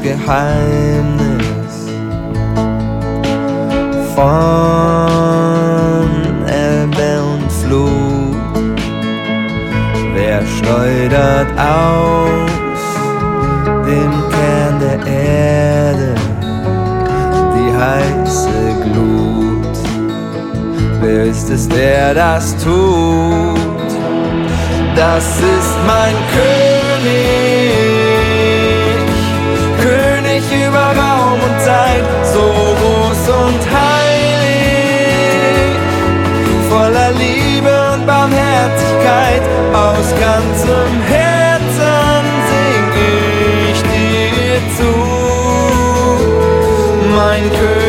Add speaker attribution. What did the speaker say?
Speaker 1: Geheimnis von Ebbe und Flut. Wer schleudert aus dem Kern der Erde die heiße Glut? Wer ist es, der das tut? Das ist mein König, König über Raum und Zeit, so groß und heilig, voller Liebe und Barmherzigkeit. Aus ganzem Herzen sing ich dir zu, mein König.